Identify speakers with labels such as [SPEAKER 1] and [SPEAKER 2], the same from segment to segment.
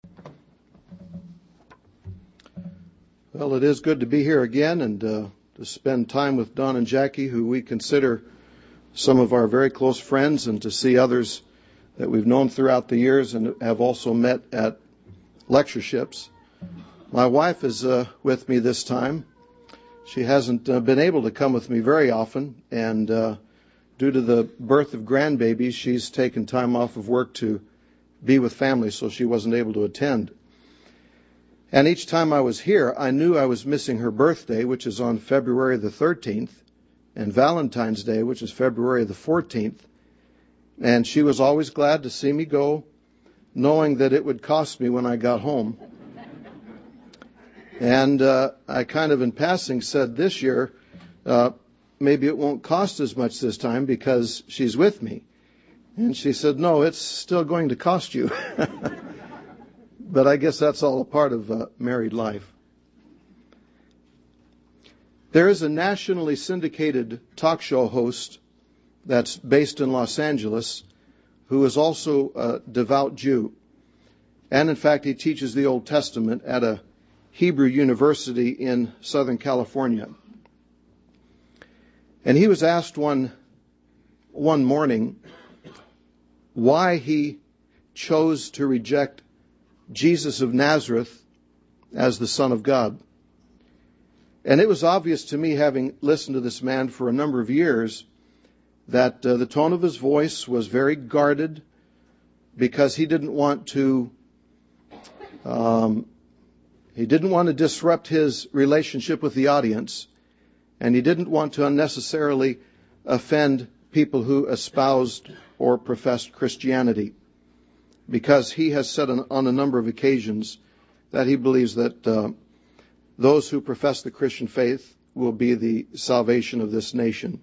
[SPEAKER 1] Well, it is good to be here again and to spend time with Don and Jackie, who we consider some of our very close friends, and to see others that we've known throughout the years and have also met at lectureships. My wife is with me this time. She hasn't been able to come with me very often, and due to the birth of grandbabies, she's taken time off of work to be with family, so she wasn't able to attend. And each time I was here, I knew I was missing her birthday, which is on February the 13th, and Valentine's Day, which is February the 14th. And she was always glad to see me go, knowing that it would cost me when I got home. And I kind of in passing said this year, maybe it won't cost as much this time because she's with me. And she said, no, it's still going to cost you. But I guess that's all a part of married life. There is a nationally syndicated talk show host that's based in Los Angeles who is also a devout Jew. And in fact, he teaches the Old Testament at a Hebrew university in Southern California. And he was asked one morning why he chose to reject Jesus of Nazareth as the Son of God. And it was obvious to me, having listened to this man for a number of years, that the tone of his voice was very guarded, because he didn't want to disrupt his relationship with the audience, and he didn't want to unnecessarily offend people who espoused or professed Christianity, because he has said on a number of occasions that he believes that those who profess the Christian faith will be the salvation of this nation.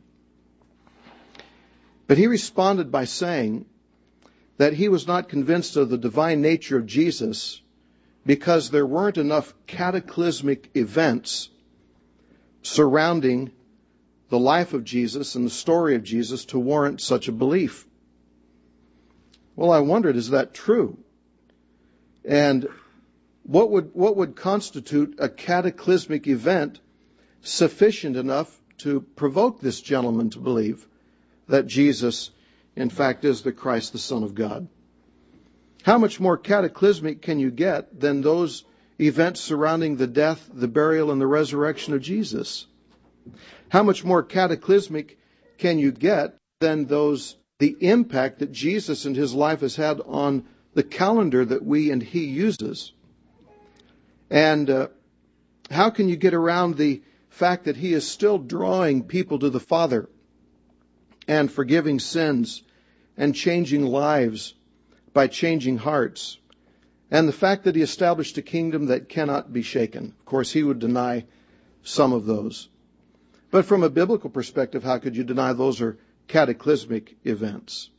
[SPEAKER 1] But he responded by saying that he was not convinced of the divine nature of Jesus because there weren't enough cataclysmic events surrounding the life of Jesus and the story of Jesus to warrant such a belief. Well, I wondered, is that true? And what would constitute a cataclysmic event sufficient enough to provoke this gentleman to believe that Jesus, in fact, is the Christ, the Son of God? How much more cataclysmic can you get than those events surrounding the death, the burial, and the resurrection of Jesus? How much more cataclysmic can you get than the impact that Jesus and his life has had on the calendar that we and he uses? And how can you get around the fact that he is still drawing people to the Father and forgiving sins and changing lives by changing hearts? And the fact that he established a kingdom that cannot be shaken. Of course, he would deny some of those. But from a biblical perspective, how could you deny those are cataclysmic events?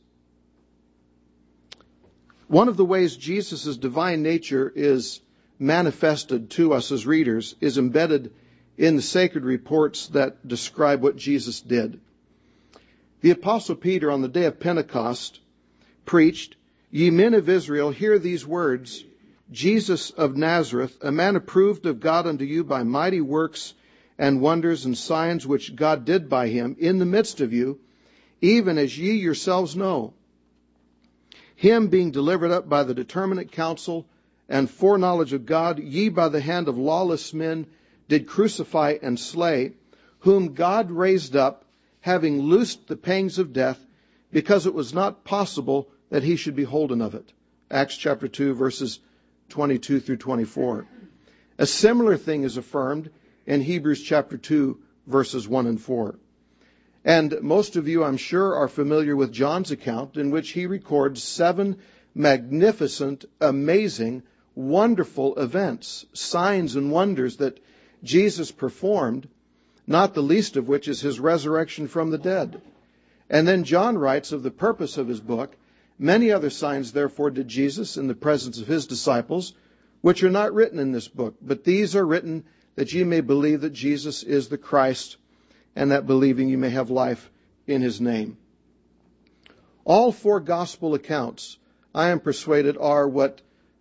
[SPEAKER 1] One of the ways Jesus' divine nature is manifested to us as readers is embedded in the sacred reports that describe what Jesus did. The Apostle Peter, on the day of Pentecost, preached, "Ye men of Israel, hear these words, Jesus of Nazareth, a man approved of God unto you by mighty works and wonders and signs which God did by him in the midst of you, even as ye yourselves know. Him being delivered up by the determinate counsel and foreknowledge of God, ye by the hand of lawless men did crucify and slay, whom God raised up, having loosed the pangs of death, because it was not possible that he should be holden of it." Acts chapter 2, verses 22 through 24. A similar thing is affirmed in Hebrews chapter 2, verses 1 and 4. And most of you, I'm sure, are familiar with John's account, in which he records 7 magnificent, amazing, wonderful events, signs and wonders that Jesus performed, not the least of which is his resurrection from the dead. And then John writes of the purpose of his book, "Many other signs therefore did Jesus in the presence of his disciples, which are not written in this book, but these are written that ye may believe that Jesus is the Christ, and that believing you may have life in his name." All 4 gospel accounts, I am persuaded, are what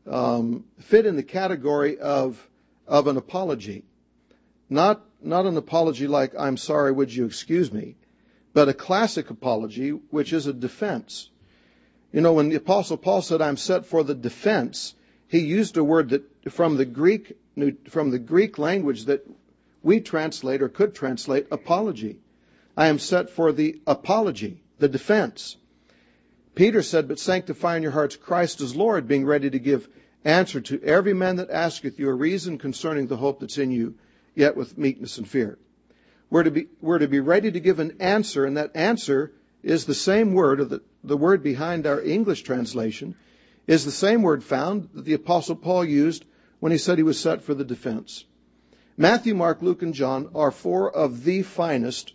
[SPEAKER 1] fit in the category of an apology. Not an apology like, I'm sorry, would you excuse me, but a classic apology, which is a defense. You know, when the Apostle Paul said, I'm set for the defense, he used a word that from the Greek language that we translate or could translate apology. I am set for the apology, the defense. Peter said, but sanctify in your hearts Christ as Lord, being ready to give answer to every man that asketh you a reason concerning the hope that's in you, yet with meekness and fear. We're to be ready to give an answer, and that answer is the same word, or the word behind our English translation, is the same word found that the Apostle Paul used when he said he was set for the defense. Matthew, Mark, Luke, and John are four of the finest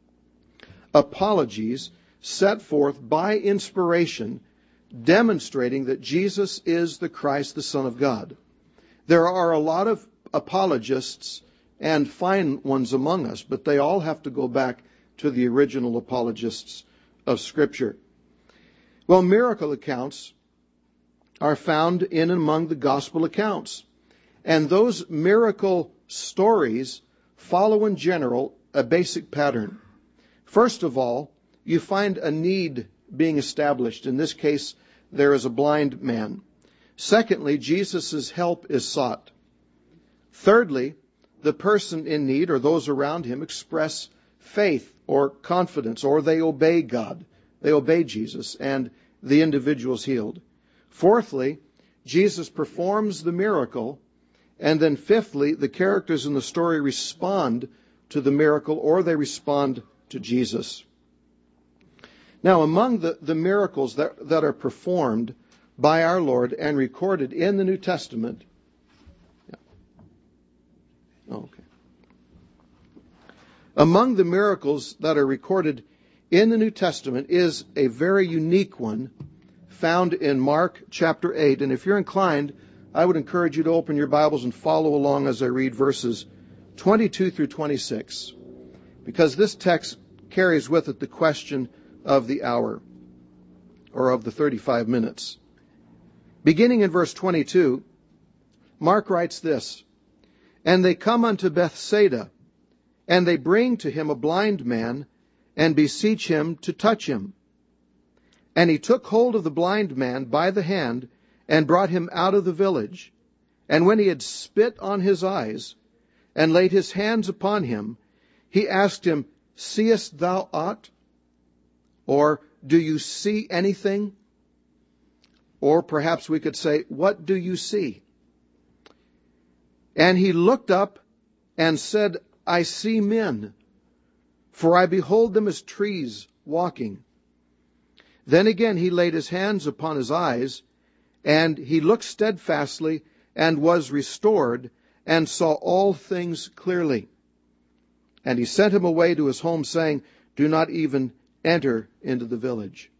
[SPEAKER 1] apologies set forth by inspiration, demonstrating that Jesus is the Christ, the Son of God. There are a lot of apologists and fine ones among us, but they all have to go back to the original apologists of Scripture. Well, miracle accounts are found in and among the gospel accounts. And those miracle stories follow in general a basic pattern. First of all, you find a need being established. In this case, there is a blind man. Secondly, Jesus' help is sought. Thirdly, the person in need or those around him express faith or confidence, or they obey God. They obey Jesus, and the individual is healed. Fourthly, Jesus performs the miracle. And then fifthly, the characters in the story respond to the miracle, or they respond to Jesus. Now, among the miracles that are performed by our Lord and recorded in the New Testament, among the miracles that are recorded in the New Testament is a very unique one found in Mark chapter 8. And if you're inclined, I would encourage you to open your Bibles and follow along as I read verses 22 through 26, because this text carries with it the question of the hour, or of the 35 minutes. Beginning in verse 22, Mark writes this, And they come unto Bethsaida, and they bring to him a blind man, and beseech him to touch him. And he took hold of the blind man by the hand, and brought him out of the village. And when he had spit on his eyes, and laid his hands upon him, he asked him, Seest thou aught? Or, do you see anything? Or perhaps we could say, what do you see? And he looked up and said, I see men, for I behold them as trees walking. Then again he laid his hands upon his eyes, and he looked steadfastly, and was restored, and saw all things clearly. And he sent him away to his home, saying, Do not even enter into the village.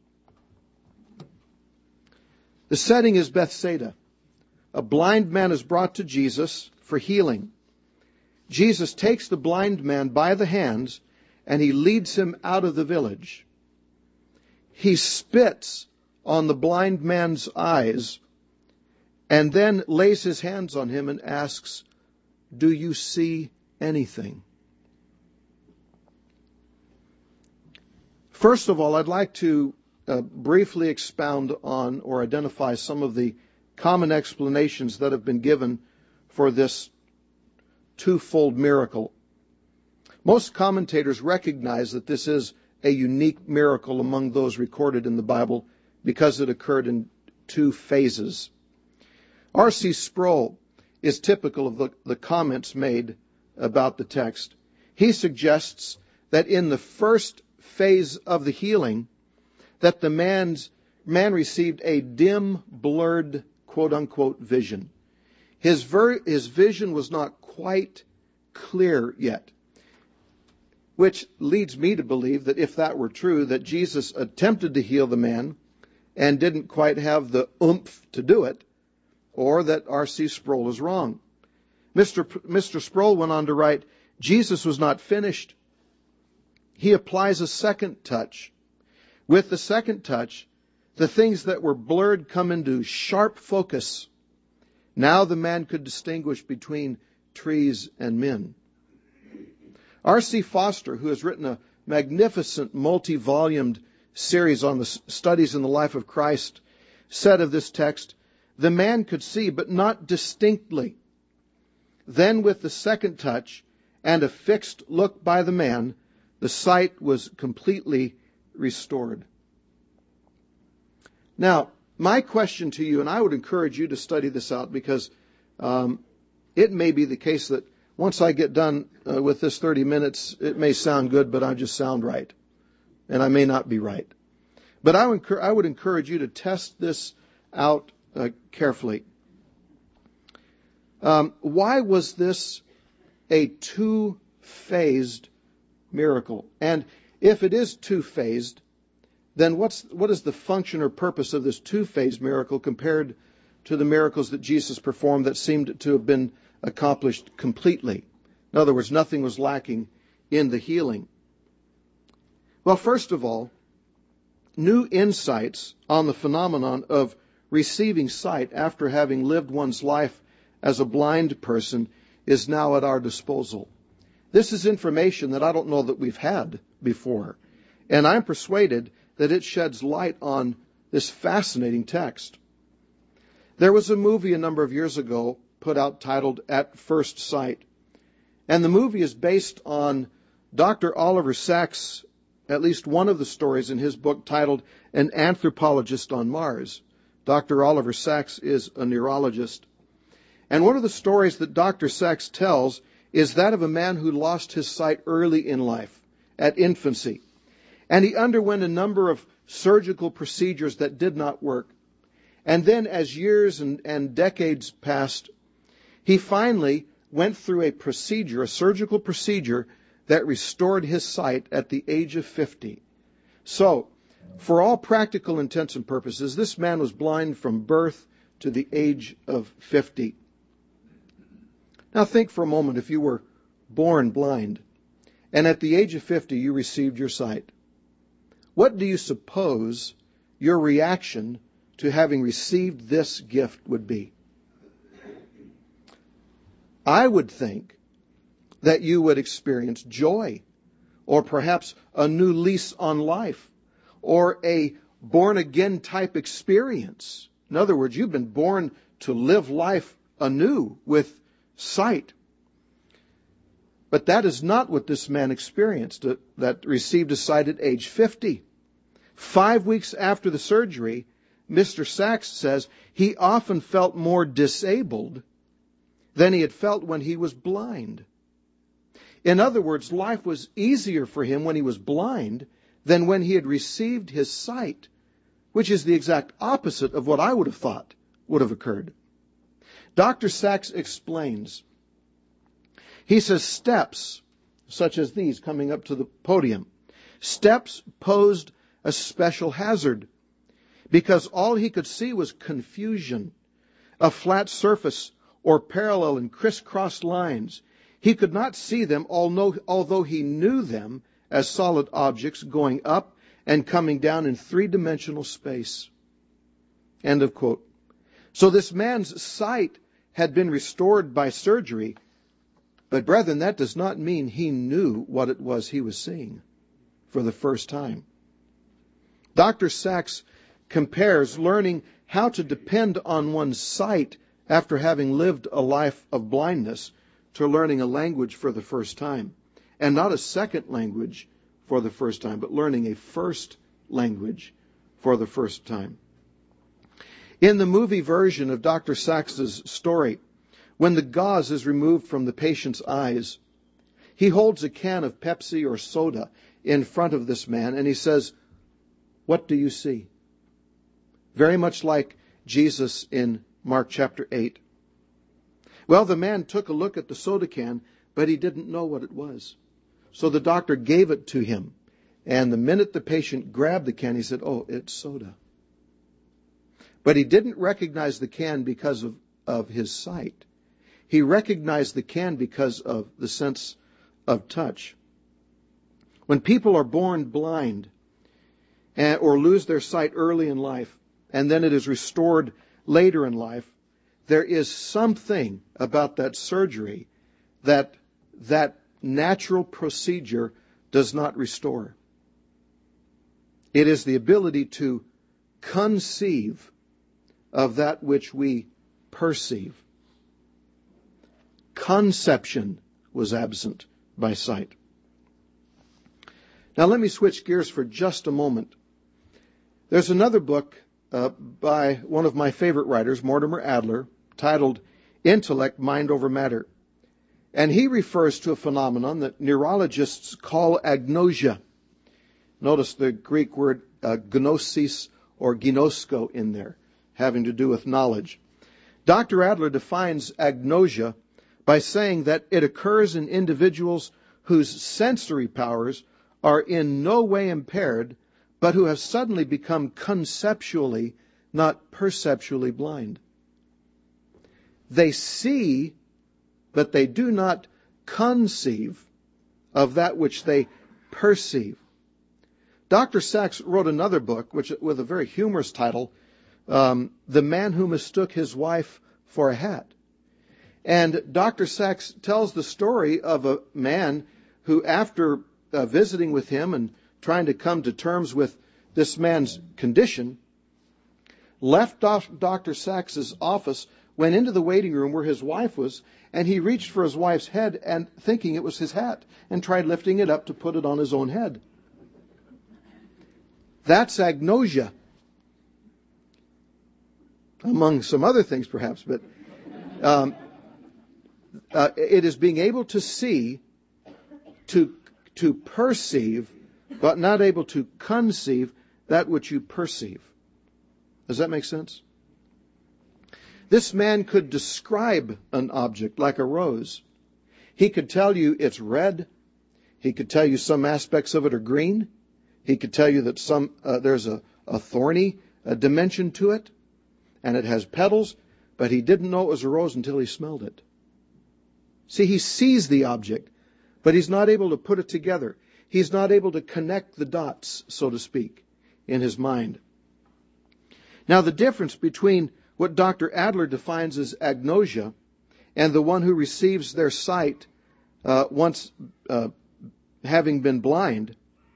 [SPEAKER 1] The setting is Bethsaida. A blind man is brought to Jesus for healing. Jesus takes the blind man by the hands, and he leads him out of the village. He spits on the blind man's eyes, and then lays his hands on him and asks, Do you see anything? First of all, I'd like to briefly expound on or identify some of the common explanations that have been given for this twofold miracle. Most commentators recognize that this is a unique miracle among those recorded in the Bible because it occurred in two phases. R.C. Sproul is typical of the comments made about the text. He suggests that in the first phase of the healing, that the man received a dim, blurred, quote-unquote, vision. His vision was not quite clear yet, which leads me to believe that if that were true, that Jesus attempted to heal the man and didn't quite have the oomph to do it, or that R.C. Sproul is wrong. Mr. Sproul went on to write, Jesus was not finished. He applies a second touch. With the second touch, the things that were blurred come into sharp focus, Now the man could distinguish between trees and men. R.C. Foster, who has written a magnificent multi-volumed series on the studies in the life of Christ, said of this text, "The man could see, but not distinctly. Then with the second touch and a fixed look by the man, the sight was completely restored." Now, my question to you, and I would encourage you to study this out, because it may be the case that once I get done with this 30 minutes, it may sound good, but I just sound right. And I may not be right. But I would encourage you to test this out carefully. Why was this a two-phased miracle? And if it is two-phased, then what is the function or purpose of this two-phased miracle compared to the miracles that Jesus performed that seemed to have been accomplished completely? In other words, nothing was lacking in the healing. Well, first of all, new insights on the phenomenon of receiving sight after having lived one's life as a blind person is now at our disposal. This is information that I don't know that we've had before, and I'm persuaded that it sheds light on this fascinating text. There was a movie a number of years ago put out titled At First Sight, and the movie is based on Dr. Oliver Sacks', at least one of the stories in his book titled An Anthropologist on Mars. Dr. Oliver Sacks is a neurologist. And one of the stories that Dr. Sacks tells is that of a man who lost his sight early in life, at infancy. And he underwent a number of surgical procedures that did not work. And then as years and decades passed, he finally went through a surgical procedure that restored his sight at the age of 50. So, for all practical intents and purposes, this man was blind from birth to the age of 50. Now think for a moment, if you were born blind, and at the age of 50 you received your sight. What do you suppose your reaction to having received this gift would be? I would think that you would experience joy, or perhaps a new lease on life, or a born-again type experience. In other words, you've been born to live life anew with sight. But that is not what this man experienced that received his sight at age 50. 5 weeks after the surgery, Mr. Sacks says he often felt more disabled than he had felt when he was blind. In other words, life was easier for him when he was blind than when he had received his sight, which is the exact opposite of what I would have thought would have occurred. Dr. Sacks explains. He says steps, such as these coming up to the podium, steps posed a special hazard because all he could see was confusion, a flat surface or parallel and crisscross lines. He could not see them, although he knew them as solid objects going up and coming down in three-dimensional space. End of quote. So this man's sight had been restored by surgery, but brethren, that does not mean he knew what it was he was seeing for the first time. Dr. Sacks compares learning how to depend on one's sight after having lived a life of blindness to learning a language for the first time. And not a second language for the first time, but learning a first language for the first time. In the movie version of Dr. Sacks' story, when the gauze is removed from the patient's eyes, he holds a can of Pepsi or soda in front of this man and he says, "What do you see?" Very much like Jesus in Mark chapter 8. Well, the man took a look at the soda can, but he didn't know what it was. So the doctor gave it to him. And the minute the patient grabbed the can, he said, "Oh, it's soda." But he didn't recognize the can because of his sight. He recognized the can because of the sense of touch. When people are born blind or lose their sight early in life, and then it is restored later in life, there is something about that surgery that natural procedure does not restore. It is the ability to conceive of that which we perceive. Conception was absent by sight. Now let me switch gears for just a moment. There's another book by one of my favorite writers, Mortimer Adler, titled Intellect, Mind Over Matter. And he refers to a phenomenon that neurologists call agnosia. Notice the Greek word gnosis or ginosko in there, having to do with knowledge. Dr. Adler defines agnosia by saying that it occurs in individuals whose sensory powers are in no way impaired, but who have suddenly become conceptually, not perceptually blind. They see, but they do not conceive of that which they perceive. Dr. Sachs wrote another book, with a very humorous title, The Man Who Mistook His Wife for a Hat. And Dr. Sachs tells the story of a man who, after visiting with him and trying to come to terms with this man's condition, left Dr. Sachs's office, went into the waiting room where his wife was, and he reached for his wife's head and thinking it was his hat and tried lifting it up to put it on his own head. That's agnosia, among some other things perhaps, but it is being able to see, to perceive, but not able to conceive that which you perceive. Does that make sense? This man could describe an object like a rose. He could tell you it's red. He could tell you some aspects of it are green. He could tell you that there's a thorny dimension to it, and it has petals, but he didn't know it was a rose until he smelled it. See, he sees the object, but he's not able to put it together. He's not able to connect the dots, so to speak, in his mind. Now, the difference between what Dr. Adler defines as agnosia and the one who receives their sight once having been blind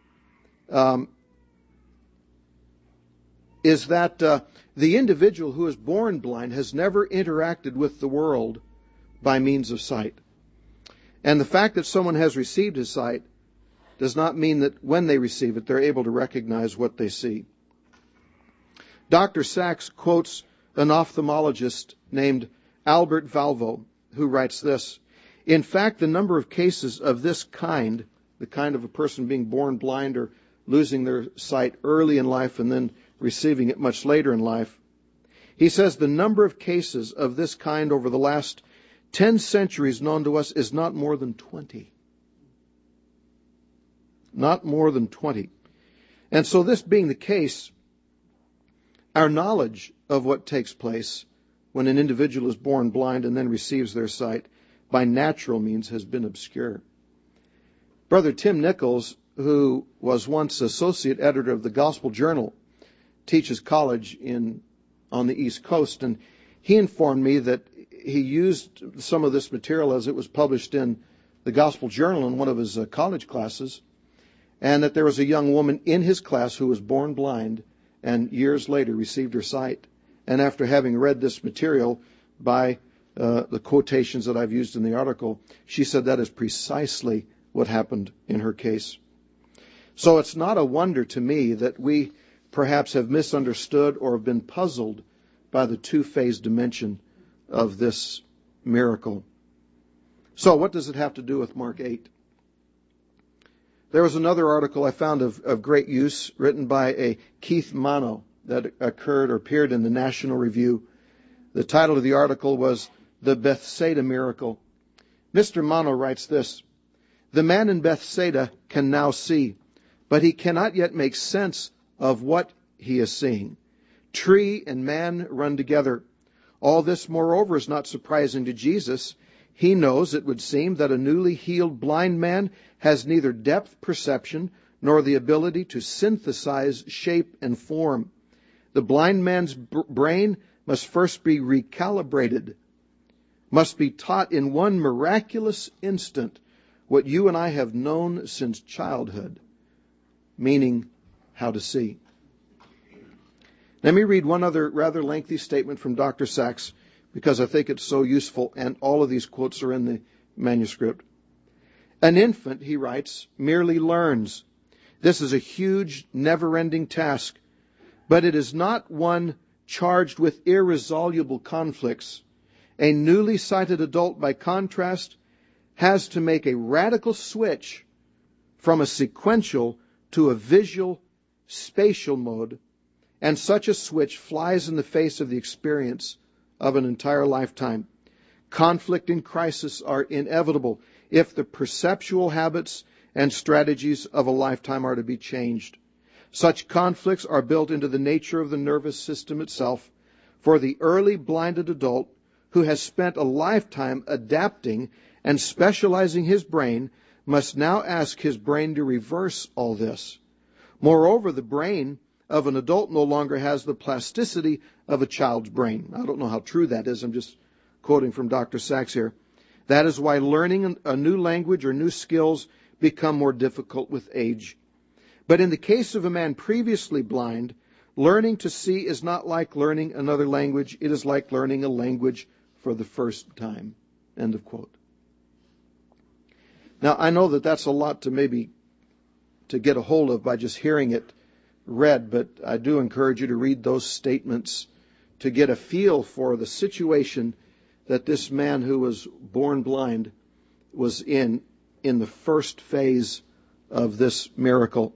[SPEAKER 1] is that the individual who is born blind has never interacted with the world by means of sight. And the fact that someone has received his sight does not mean that when they receive it, they're able to recognize what they see. Dr. Sachs quotes an ophthalmologist named Albert Valvo, who writes this: "In fact, the number of cases of this kind, the kind of a person being born blind or losing their sight early in life and then receiving it much later in life," he says the number of cases of this kind over the last 10 centuries known to us is not more than 20. Not more than 20. And so this being the case, our knowledge of what takes place when an individual is born blind and then receives their sight by natural means has been obscure. Brother Tim Nichols, who was once associate editor of the Gospel Journal, teaches college on the East Coast, and he informed me that he used some of this material as it was published in the Gospel Journal in one of his college classes, and that there was a young woman in his class who was born blind and years later received her sight. And after having read this material by the quotations that I've used in the article, she said that is precisely what happened in her case. So it's not a wonder to me that we perhaps have misunderstood or have been puzzled by the two-phase dimension of this miracle. So what does it have to do with Mark 8? There was another article I found of great use written by a Keith Mano that appeared in the National Review. The title of the article was The Bethsaida Miracle. Mr. Mano writes this: "The man in Bethsaida can now see, but he cannot yet make sense of what he is seeing. Tree and man run together. All this, moreover, is not surprising to Jesus. He knows, it would seem, that a newly healed blind man has neither depth perception nor the ability to synthesize shape and form. The blind man's brain must first be recalibrated, must be taught in one miraculous instant what you and I have known since childhood, meaning how to see. Let me read one other rather lengthy statement from Dr. Sachs, because I think it's so useful, and all of these quotes are in the manuscript. An infant, he writes, merely learns. This is a huge, never-ending task, but it is not one charged with irresoluble conflicts. A newly sighted adult, by contrast, has to make a radical switch from a sequential to a visual, spatial mode, and such a switch flies in the face of the experience of an entire lifetime. Conflict and crisis are inevitable if the perceptual habits and strategies of a lifetime are to be changed. Such conflicts are built into the nature of the nervous system itself. For the early blinded adult who has spent a lifetime adapting and specializing his brain must now ask his brain to reverse all this. Moreover, the brain of an adult no longer has the plasticity of a child's brain. I don't know how true that is. I'm just quoting from Dr. Sachs here. That is why learning a new language or new skills become more difficult with age. But in the case of a man previously blind, learning to see is not like learning another language. It is like learning a language for the first time. End of quote. Now, I know that that's a lot to get a hold of by just hearing it read, but I do encourage you to read those statements to get a feel for the situation that this man who was born blind was in the first phase of this miracle.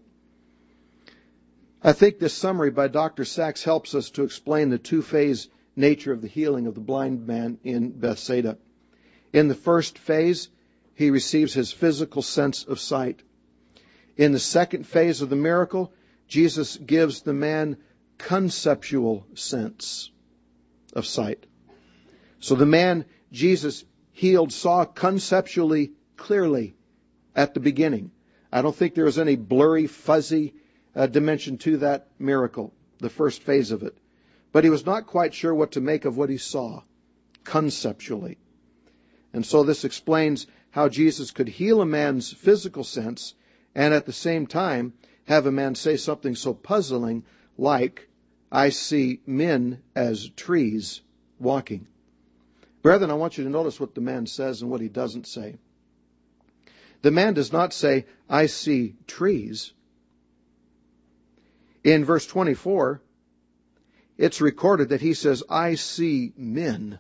[SPEAKER 1] I think this summary by Dr. Sachs helps us to explain the two-phase nature of the healing of the blind man in Bethsaida. In the first phase, he receives his physical sense of sight. In the second phase of the miracle, Jesus gives the man conceptual sense of sight. So the man Jesus healed saw conceptually clearly at the beginning. I don't think there was any blurry, fuzzy dimension to that miracle, the first phase of it. But he was not quite sure what to make of what he saw conceptually. And so this explains how Jesus could heal a man's physical sense and at the same time have a man say something so puzzling like, I see men as trees walking. Brethren, I want you to notice what the man says and what he doesn't say. The man does not say, I see trees. In verse 24, it's recorded that he says, I see men.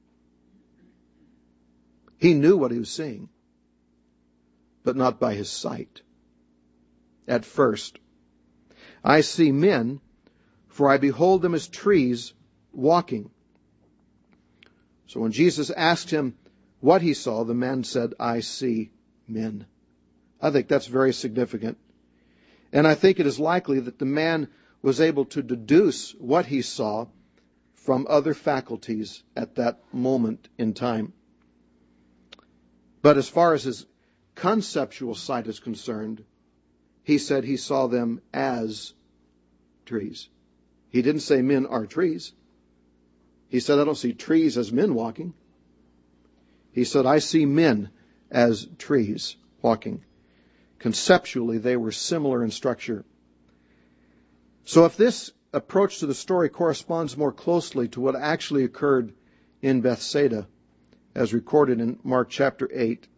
[SPEAKER 1] He knew what he was seeing, but not by his sight. At first, I see men, for I behold them as trees walking. So when Jesus asked him what he saw, the man said, I see men. I think that's very significant. And I think it is likely that the man was able to deduce what he saw from other faculties at that moment in time. But as far as his conceptual sight is concerned, he said he saw them as trees. He didn't say men are trees. He said, I don't see trees as men walking. He said, I see men as trees walking. Conceptually, they were similar in structure. So if this approach to the story corresponds more closely to what actually occurred in Bethsaida, as recorded in Mark chapter 8,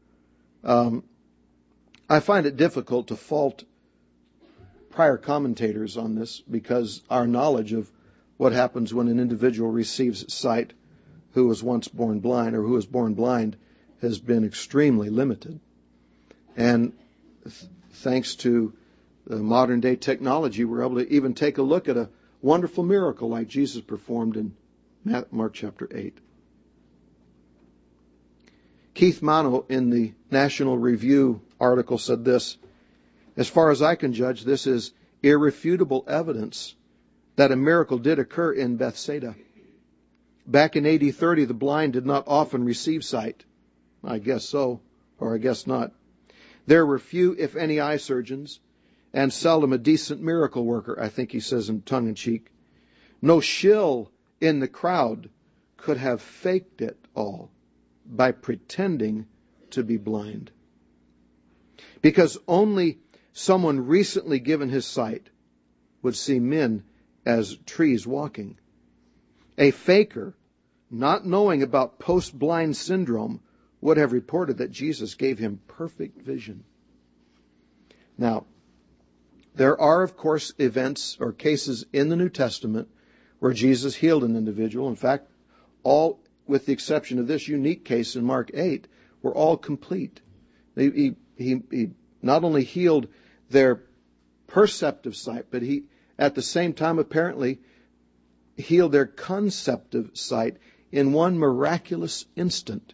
[SPEAKER 1] I find it difficult to fault prior commentators on this because our knowledge of what happens when an individual receives sight who was once born blind or who was born blind has been extremely limited. And thanks to the modern day technology, we're able to even take a look at a wonderful miracle like Jesus performed in Mark chapter 8. Keith Mano in the National Review article said this, as far as I can judge, this is irrefutable evidence that a miracle did occur in Bethsaida. Back in AD 30, the blind did not often receive sight. I guess so, or I guess not. There were few, if any, eye surgeons, and seldom a decent miracle worker, I think he says in tongue-in-cheek. No shill in the crowd could have faked it all by pretending to be blind. Because only someone recently given his sight would see men as trees walking. A faker, not knowing about post-blind syndrome, would have reported that Jesus gave him perfect vision. Now, there are, of course, events or cases in the New Testament where Jesus healed an individual. In fact, all, with the exception of this unique case in Mark 8, were all complete. He not only healed their perceptive sight, but he, at the same time, apparently healed their conceptive sight in one miraculous instant.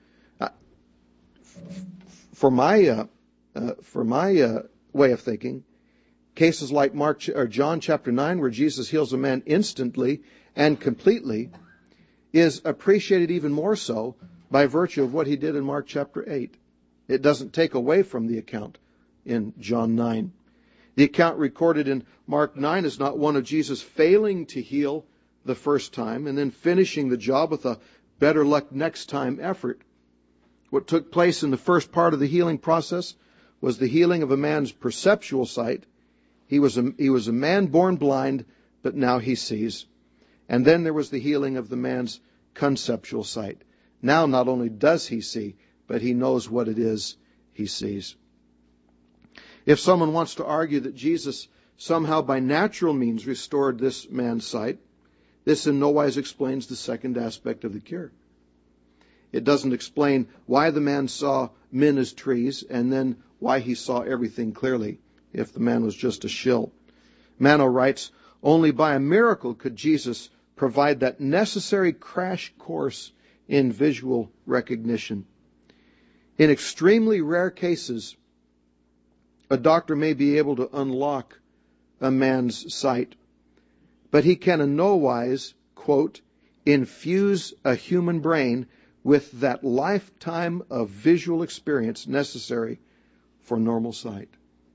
[SPEAKER 1] For my way of thinking, cases like John chapter 9, where Jesus heals a man instantly and completely, is appreciated even more so by virtue of what he did in Mark chapter 8. It doesn't take away from the account in John 9. The account recorded in Mark 9 is not one of Jesus failing to heal the first time and then finishing the job with a better luck next time effort. What took place in the first part of the healing process was the healing of a man's perceptual sight. He was a man born blind, but now he sees. And then there was the healing of the man's conceptual sight. Now not only does he see, but he knows what it is he sees. If someone wants to argue that Jesus somehow by natural means restored this man's sight, this in no wise explains the second aspect of the cure. It doesn't explain why the man saw men as trees and then why he saw everything clearly if the man was just a shill. Mano writes, only by a miracle could Jesus provide that necessary crash course in visual recognition. In extremely rare cases, a doctor may be able to unlock a man's sight, but he can in no wise, quote, infuse a human brain with that lifetime of visual experience necessary for normal sight.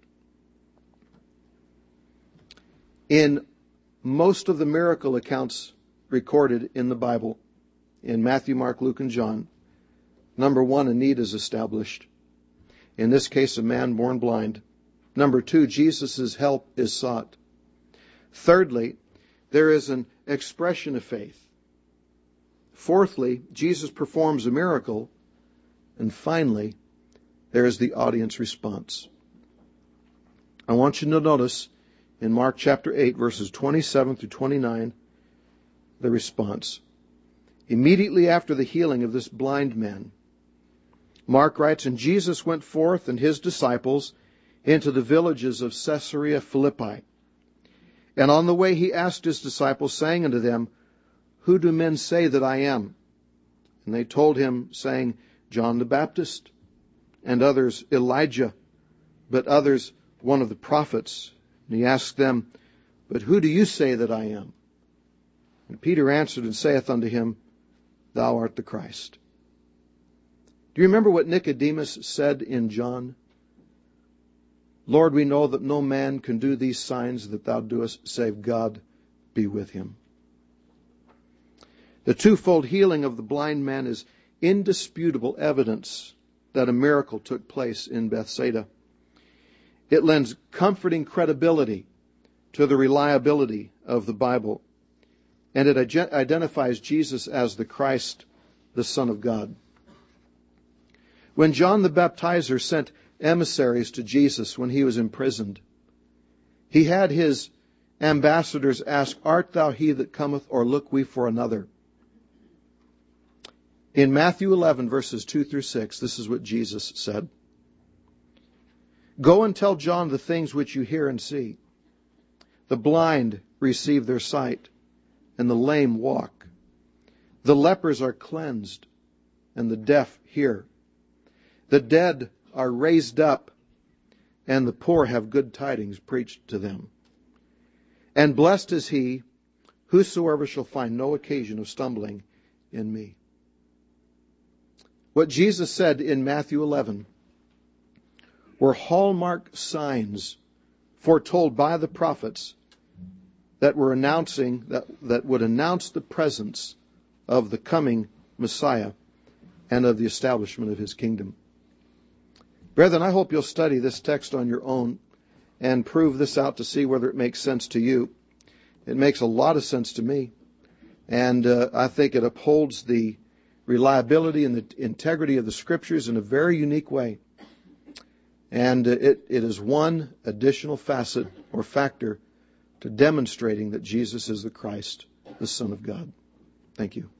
[SPEAKER 1] In most of the miracle accounts recorded in the Bible, in Matthew, Mark, Luke, and John, number one, a need is established. In this case, a man born blind. Number two, Jesus' help is sought. Thirdly, there is an expression of faith. Fourthly, Jesus performs a miracle. And finally, there is the audience response. I want you to notice in Mark chapter 8, verses 27 through 29, the response. Immediately after the healing of this blind man, Mark writes, and Jesus went forth and his disciples into the villages of Caesarea Philippi. And on the way he asked his disciples, saying unto them, who do men say that I am? And they told him, saying, John the Baptist, and others Elijah, but others one of the prophets. And he asked them, but who do you say that I am? And Peter answered and saith unto him, thou art the Christ. Do you remember what Nicodemus said in John? Lord, we know that no man can do these signs that thou doest, save God be with him. The twofold healing of the blind man is indisputable evidence that a miracle took place in Bethsaida. It lends comforting credibility to the reliability of the Bible, and it identifies Jesus as the Christ, the Son of God. When John the Baptizer sent emissaries to Jesus when he was imprisoned, he had his ambassadors ask, art thou he that cometh, or look we for another? In Matthew 11, verses 2 through 6, this is what Jesus said. Go and tell John the things which you hear and see. The blind receive their sight, and the lame walk. The lepers are cleansed, and the deaf hear. The dead are raised up, and the poor have good tidings preached to them. And blessed is he, whosoever shall find no occasion of stumbling in me. What Jesus said in Matthew 11 were hallmark signs foretold by the prophets that were announcing, that would announce the presence of the coming Messiah and of the establishment of his kingdom. Brethren, I hope you'll study this text on your own and prove this out to see whether it makes sense to you. It makes a lot of sense to me, and I think it upholds the reliability and the integrity of the Scriptures in a very unique way. And it is one additional facet or factor to demonstrating that Jesus is the Christ, the Son of God. Thank you.